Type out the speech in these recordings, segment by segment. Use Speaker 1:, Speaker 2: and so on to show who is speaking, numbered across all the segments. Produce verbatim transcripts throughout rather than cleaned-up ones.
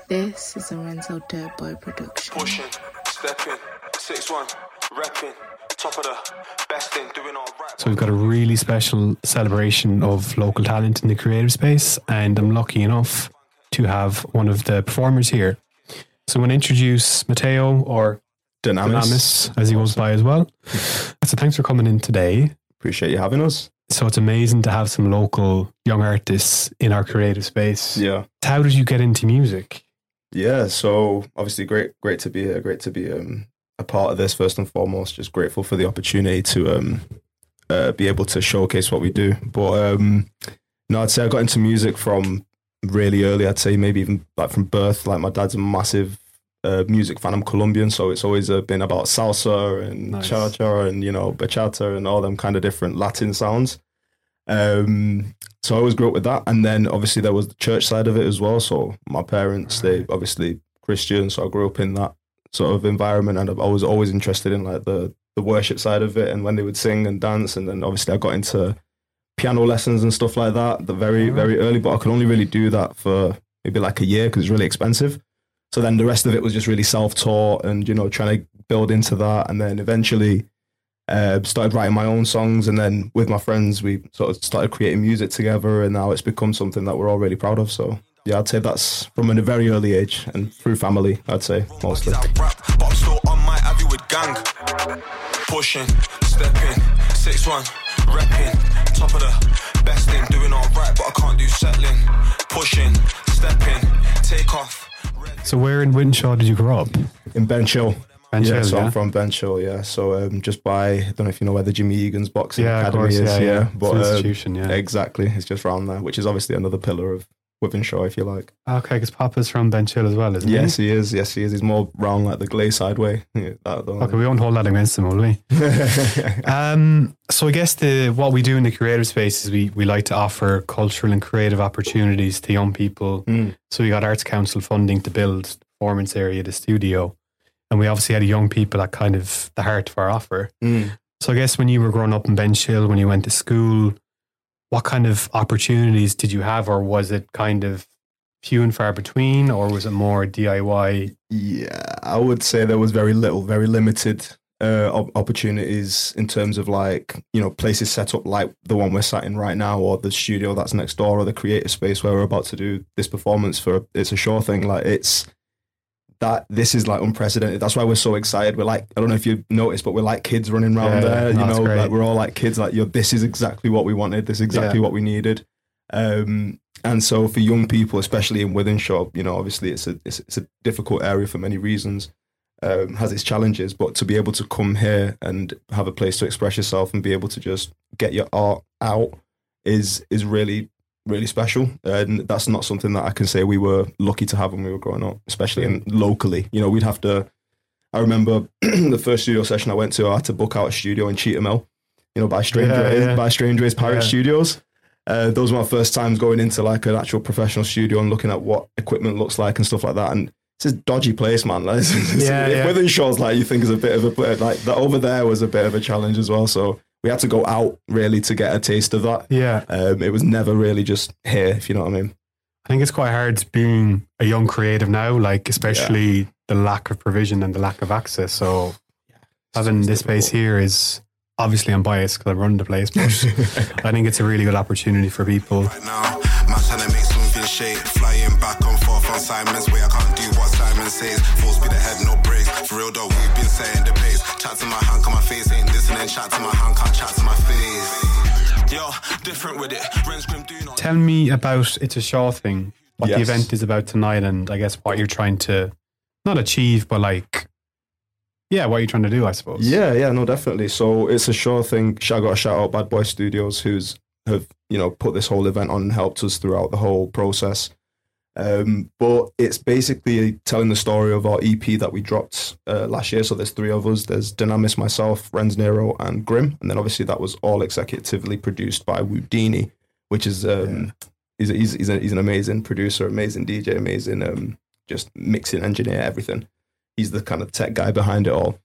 Speaker 1: This is a Renzo Dirt Boy production.
Speaker 2: Pushing, stepping, six one, repping, top of the best thing, doing all right.
Speaker 3: So we've got a really special celebration of local talent in the creative space, and I'm lucky enough to have one of the performers here. So I'm going to introduce Matteo, or
Speaker 4: Dynamis,
Speaker 3: Dynamis, as he goes by as well. So thanks for coming in today.
Speaker 4: Appreciate you having us.
Speaker 3: So it's amazing to have some local young artists in our creative space.
Speaker 4: Yeah.
Speaker 3: How did you get into music?
Speaker 4: Yeah, so obviously great great to be here, great to be um, a part of this first and foremost. Just grateful for the opportunity to um, uh, be able to showcase what we do. But um, no, I'd say I got into music from really early. I'd say maybe even like from birth. Like my dad's a massive uh, music fan. I'm Colombian, so it's always uh, been about salsa and
Speaker 3: Nice.
Speaker 4: cha-cha and, you know, bachata and all them kind of different Latin sounds. Um, so I always grew up with that. And then obviously there was the church side of it as well. So my parents, they obviously Christian. So I grew up in that sort of environment, and I was always interested in like the, the worship side of it and when they would sing and dance. And then obviously I got into piano lessons and stuff like that, the very, very early, but I could only really do that for maybe like a year because it's really expensive. So then the rest of it was just really self-taught and, you know, trying to build into that. And then eventually uh, started writing my own songs. And then with my friends, we sort of started creating music together. And now it's become something that we're all really proud of. So yeah, I'd say that's from a very early age and through family, I'd say, mostly.
Speaker 2: But I'm still on my Abbey with gang. Pushing, stepping, six one, repping, top of the best thing, doing all right, but I can't do settling. Pushing, stepping, take off.
Speaker 3: So where in Winshaw did you grow up?
Speaker 4: In Benchill.
Speaker 3: Benchill,
Speaker 4: yeah, so
Speaker 3: yeah.
Speaker 4: I'm from Benchill, yeah. So um, just by, I don't know if you know where the Jimmy Egan's Boxing
Speaker 3: Yeah, of
Speaker 4: Academy
Speaker 3: course,
Speaker 4: is.
Speaker 3: yeah, yeah.
Speaker 4: But,
Speaker 3: It's an
Speaker 4: um,
Speaker 3: institution, yeah.
Speaker 4: Exactly. It's just around there, which is obviously another pillar of Wythenshawe, if you like.
Speaker 3: Okay, because Papa's from Benchill as well, isn't
Speaker 4: Yes,
Speaker 3: he?
Speaker 4: he is. Yes, he is. He's more round like the Glayside way. Yeah, that, that
Speaker 3: Okay, we won't hold that against him, will we? um, so I guess the what we do in the creative space is we, we like to offer cultural and creative opportunities to young people.
Speaker 4: Mm.
Speaker 3: So we got Arts Council funding to build the performance area, the studio. And we obviously had young people at kind of the heart of our offer.
Speaker 4: Mm.
Speaker 3: So I guess when you were growing up in Benchill, when you went to school, what kind of opportunities did you have, or was it kind of few and far between, or was it more D I Y?
Speaker 4: Yeah, I would say there was very little, very limited uh, op- opportunities in terms of like, you know, places set up like the one we're sat in right now, or the studio that's next door, or the creative space where we're about to do this performance for. It's a sure thing. Like it's that this is like unprecedented. That's why we're so excited. We're like, I don't know if you noticed, but we're like kids running around
Speaker 3: Yeah,
Speaker 4: there.
Speaker 3: no,
Speaker 4: You
Speaker 3: that's
Speaker 4: know,
Speaker 3: great.
Speaker 4: like we're all like kids. Like, yo, this is exactly what we wanted. This is exactly
Speaker 3: Yeah.
Speaker 4: what we needed. Um, and so for young people, especially in Wythenshawe, you know, obviously it's a it's, it's a difficult area for many reasons. Um, has its challenges, but to be able to come here and have a place to express yourself and be able to just get your art out is is really really special. And that's not something that I can say we were lucky to have when we were growing up, especially in locally. You know, we'd have to. I remember the first studio session I went to, I had to book out a studio in Cheetham Hill, you know, by Strange
Speaker 3: Yeah,
Speaker 4: Ways,
Speaker 3: yeah.
Speaker 4: by Strange Ways Pirate
Speaker 3: Yeah.
Speaker 4: Studios. Uh, those were my first times going into like an actual professional studio and looking at what equipment looks like and stuff like that. And it's a dodgy place, man. Like, it's, it's,
Speaker 3: Yeah,
Speaker 4: if
Speaker 3: yeah.
Speaker 4: Wythenshawe's like you think is a bit of a like that over there was a bit of a challenge as well. So we had to go out really to get a taste of that.
Speaker 3: Yeah.
Speaker 4: Um, it was never really just here, if you know what I mean.
Speaker 3: I think it's quite hard being a young creative now, like especially the lack of provision and the lack of access. So having this space here is, obviously I'm biased because I run the place, but I think it's a really good opportunity for people.
Speaker 5: Right now, my trying to make something shake. Flying back and forth on Simon's way. I can't do what Simon says. Full speed ahead, no brakes. For real though, we've been setting the pace. Chat to my hand, cause my face ain't listening. Chat to my hand, can't chat to my face. Yo, different with it. Ren's grim, do not.
Speaker 3: Tell me about It's a Shaw thing, what the
Speaker 4: Yes.
Speaker 3: event is about tonight, and I guess what you're trying to, not achieve, but like, yeah, what you're trying to do, I suppose.
Speaker 4: Yeah, yeah, no, definitely. So it's a sure thing. I got to shout out Bad Boy Studios, who's have you know put this whole event on and helped us throughout the whole process. Um, but it's basically telling the story of our E P that we dropped uh, last year. So there's three of us. There's Dynamis, myself, Renz Nero, and Grim. And then obviously that was all executively produced by Wudini, which is um, he's, a, he's, he's, a, he's an amazing producer, amazing D J, amazing um, just mixing engineer, everything. He's the kind of tech guy behind it all.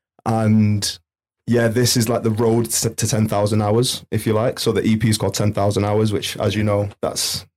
Speaker 4: And yeah, this is like the road to ten thousand hours, if you like. So the E P is called ten thousand hours, which, as you know, that's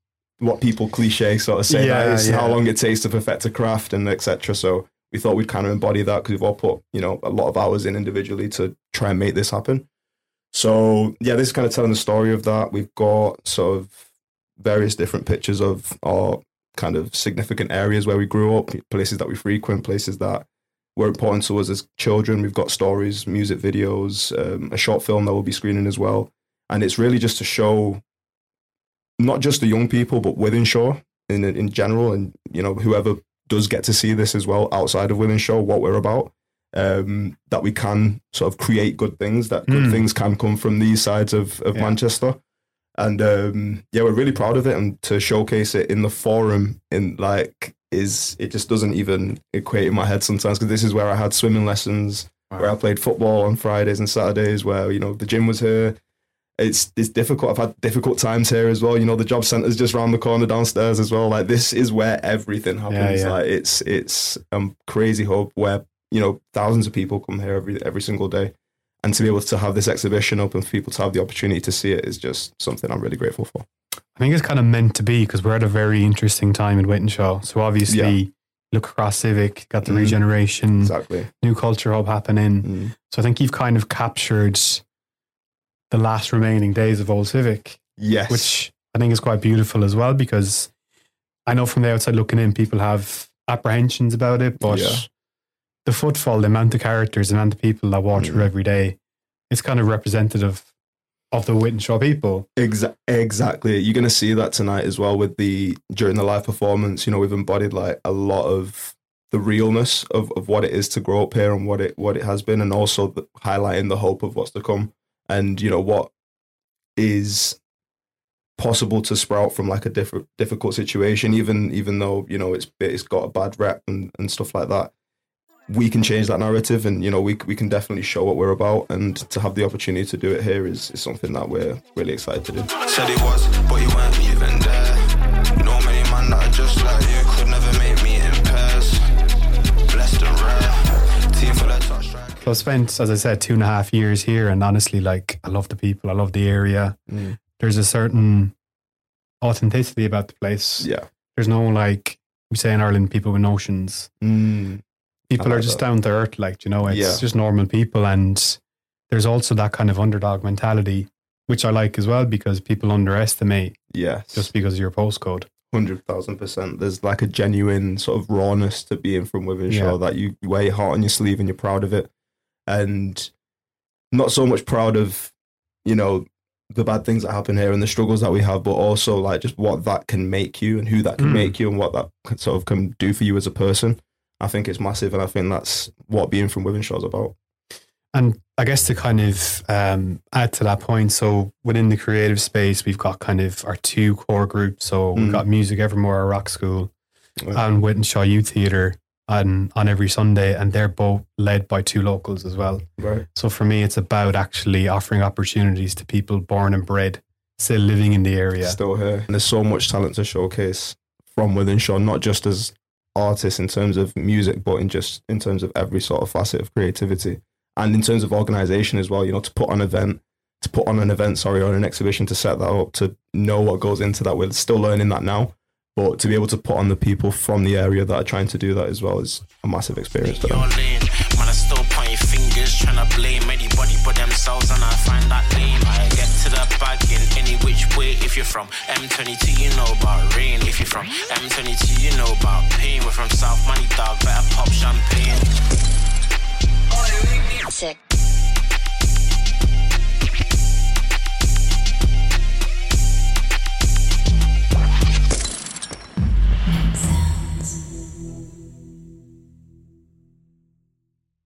Speaker 4: what people cliche sort of say
Speaker 3: Yeah,
Speaker 4: that is
Speaker 3: yeah.
Speaker 4: how long it takes to perfect a craft and et cetera. So we thought we'd kind of embody that because we've all put, you know, a lot of hours in individually to try and make this happen. So yeah, this is kind of telling the story of that. We've got sort of various different pictures of our kind of significant areas where we grew up, places that we frequent, places that were important to us as children. We've got stories, music videos, um, a short film that we'll be screening as well. And it's really just to show not just the young people, but Wythenshawe in in general, and you know whoever does get to see this as well outside of Wythenshawe, what we're about. Um, that we can sort of create good things. That good
Speaker 3: Mm.
Speaker 4: things can come from these sides of of
Speaker 3: Yeah.
Speaker 4: Manchester, and um, yeah, we're really proud of it. And to showcase it in the forum, in like is it just doesn't even equate in my head sometimes because this is where I had swimming lessons, where I played football on Fridays and Saturdays, where you know the gym was here. It's it's difficult. I've had difficult times here as well. You know, the job centre's just round the corner downstairs as well. Like this is where everything happens.
Speaker 3: Yeah, yeah.
Speaker 4: Like it's it's a crazy hub where you know thousands of people come here every every single day, and to be able to have this exhibition up and for people to have the opportunity to see it is just something I'm really grateful for.
Speaker 3: I think it's kind of meant to be because we're at a very interesting time in Wythenshawe. So obviously,
Speaker 4: Yeah.
Speaker 3: look across Civic, got the
Speaker 4: Mm.
Speaker 3: regeneration,
Speaker 4: Exactly.
Speaker 3: new culture hub happening.
Speaker 4: Mm.
Speaker 3: So I think you've kind of captured the last remaining days of Old Civic,
Speaker 4: Yes.
Speaker 3: which I think is quite beautiful as well because I know from the outside looking in, people have apprehensions about it, but
Speaker 4: Yeah.
Speaker 3: the footfall, the amount of characters, the amount of people that walk through
Speaker 4: Mm.
Speaker 3: every day, it's kind of representative of the Wythenshawe people.
Speaker 4: Exa- exactly. You're going to see that tonight as well with the, during the live performance, you know, we've embodied like a lot of the realness of, of what it is to grow up here and what it, what it has been. And also the, highlighting the hope of what's to come and, you know, what is possible to sprout from like a diff- difficult situation, even, even though, you know, it's, it's got a bad rep and, and stuff like that. We can change that narrative and, you know, we we can definitely show what we're about, and to have the opportunity to do it here is, is something that we're really excited to do.
Speaker 2: Said it was, but you weren't even there. No many man that are just like you could never make me in pairs. Blessed and rare. Team full of touch strike.
Speaker 3: So I spent, as I said, two and a half years here, and honestly, like, I love the people, I love the area.
Speaker 4: Mm.
Speaker 3: There's a certain authenticity about the place.
Speaker 4: Yeah.
Speaker 3: There's no, like, we say in Ireland, people with notions.
Speaker 4: Mm.
Speaker 3: People
Speaker 4: I
Speaker 3: are
Speaker 4: like
Speaker 3: just
Speaker 4: that.
Speaker 3: down to earth, like, you know, it's
Speaker 4: Yeah.
Speaker 3: just normal people. And there's also that kind of underdog mentality, which I like as well, because people underestimate
Speaker 4: Yes.
Speaker 3: just because of your postcode.
Speaker 4: one hundred thousand percent. There's like a genuine sort of rawness to being from Wythenshawe
Speaker 3: Yeah.
Speaker 4: that you wear your heart on your sleeve and you're proud of it. And not so much proud of, you know, the bad things that happen here and the struggles that we have, but also like just what that can make you and who that can
Speaker 3: Mm.
Speaker 4: make you and what that can sort of can do for you as a person. I think it's massive, and I think that's what being from Wythenshawe is about.
Speaker 3: And I guess to kind of um, add to that point, so within the creative space, we've got kind of our two core groups. So we've
Speaker 4: Mm.
Speaker 3: got Music Evermore, our rock school,
Speaker 4: Yeah.
Speaker 3: and Wythenshawe Youth Theatre on, on every Sunday, and they're both led by two locals as well.
Speaker 4: Right.
Speaker 3: So for me, it's about actually offering opportunities to people born and bred, still living in the area.
Speaker 4: Still here. And there's so much talent to showcase from Wythenshawe, not just as artists in terms of music, but in just in terms of every sort of facet of creativity. And in terms of organisation as well, you know, to put on an event, to put on an event, sorry, or an exhibition, to set that up, to know what goes into that. We're still learning that now, but to be able to put on the people from the area that are trying to do that as well is a massive experience for
Speaker 6: Your
Speaker 4: them.
Speaker 6: lane, man, I still pointing fingers, trying to blame anybody but themselves, and I find that lame. I get to the bag in any which way. If you're from M twenty-two, you know about rain. If you're from M twenty-two, you know about pain. We're from South Money Dog, better pop champagne.
Speaker 7: Sick.